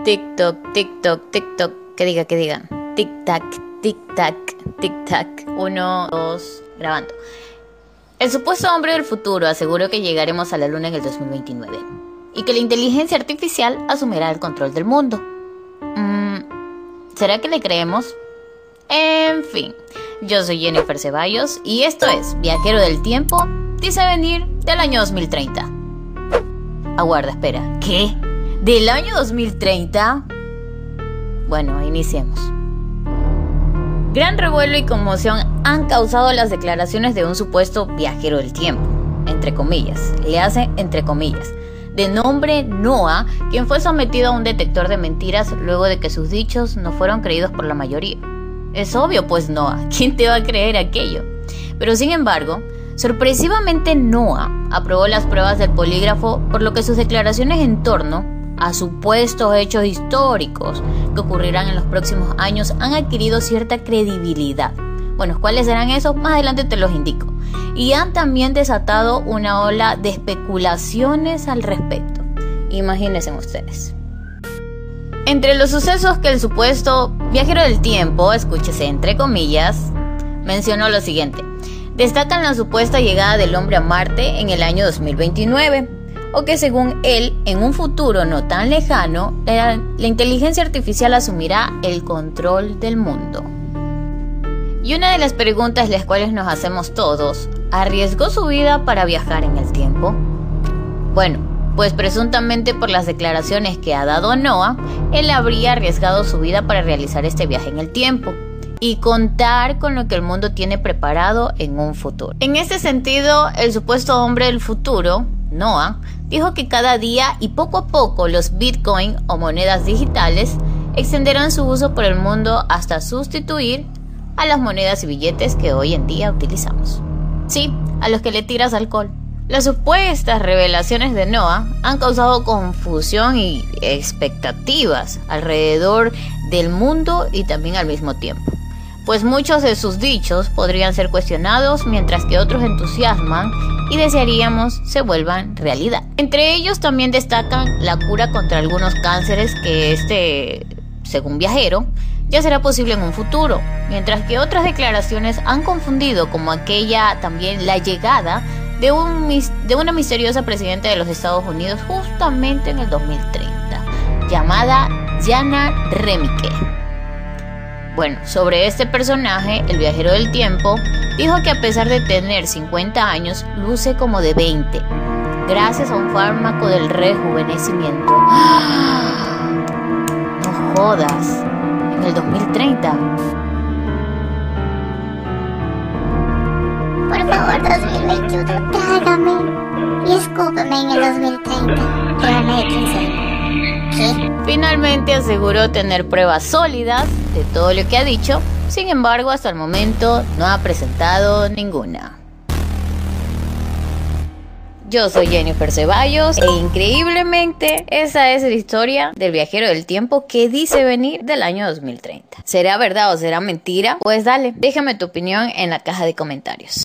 TikTok, TikTok, TikTok. Que digan. Tic-tac, tic-tac, tic-tac. 1, 2, grabando. El supuesto hombre del futuro aseguró que llegaremos a la luna en el 2029 y que la inteligencia artificial asumirá el control del mundo. ¿Será que le creemos? En fin, yo soy Jennifer Ceballos y esto es Viajero del Tiempo, dice venir del año 2030. Aguarda, espera, ¿qué? ¿Del año 2030? Bueno, iniciemos. Gran revuelo y conmoción han causado las declaraciones de un supuesto viajero del tiempo, entre comillas, le hace entre comillas, de nombre Noah, quien fue sometido a un detector de mentiras luego de que sus dichos no fueron creídos por la mayoría. Es obvio, pues, Noah, ¿quién te va a creer aquello? Pero sin embargo, sorpresivamente Noah aprobó las pruebas del polígrafo, por lo que sus declaraciones en torno a supuestos hechos históricos que ocurrirán en los próximos años han adquirido cierta credibilidad. Bueno, ¿cuáles serán esos? Más adelante te los indico. Y han también desatado una ola de especulaciones al respecto. Imagínense ustedes. Entre los sucesos que el supuesto viajero del tiempo, escúchese entre comillas, mencionó lo siguiente. Destacan la supuesta llegada del hombre a Marte en el año 2029, o que según él, en un futuro no tan lejano, la inteligencia artificial asumirá el control del mundo. Y una de las preguntas las cuales nos hacemos todos, ¿arriesgó su vida para viajar en el tiempo? Bueno, pues presuntamente por las declaraciones que ha dado Noah, él habría arriesgado su vida para realizar este viaje en el tiempo y contar con lo que el mundo tiene preparado en un futuro. En este sentido, el supuesto hombre del futuro, Noah, dijo que cada día y poco a poco los Bitcoin o monedas digitales extenderán su uso por el mundo hasta sustituir a las monedas y billetes que hoy en día utilizamos. Sí, a los que le tiras alcohol. Las supuestas revelaciones de Noah han causado confusión y expectativas alrededor del mundo y también al mismo tiempo, pues muchos de sus dichos podrían ser cuestionados mientras que otros entusiasman y desearíamos se vuelvan realidad. Entre ellos también destacan la cura contra algunos cánceres que según viajero, ya será posible en un futuro, mientras que otras declaraciones han confundido como aquella también la llegada de una misteriosa presidenta de los Estados Unidos justamente en el 2030, llamada Jana Remike. Bueno, sobre este personaje, el viajero del tiempo dijo que a pesar de tener 50 años, luce como de 20, gracias a un fármaco del rejuvenecimiento. No jodas, en el 2030. Por favor, 2021, trágame y escúpeme en el 2030. Realmente, en serio. ¿Qué? Finalmente aseguró tener pruebas sólidas de todo lo que ha dicho, sin embargo, hasta el momento no ha presentado ninguna. Yo soy Jennifer Ceballos e increíblemente esa es la historia del viajero del tiempo que dice venir del año 2030. ¿Será verdad o será mentira? Pues dale, déjame tu opinión en la caja de comentarios.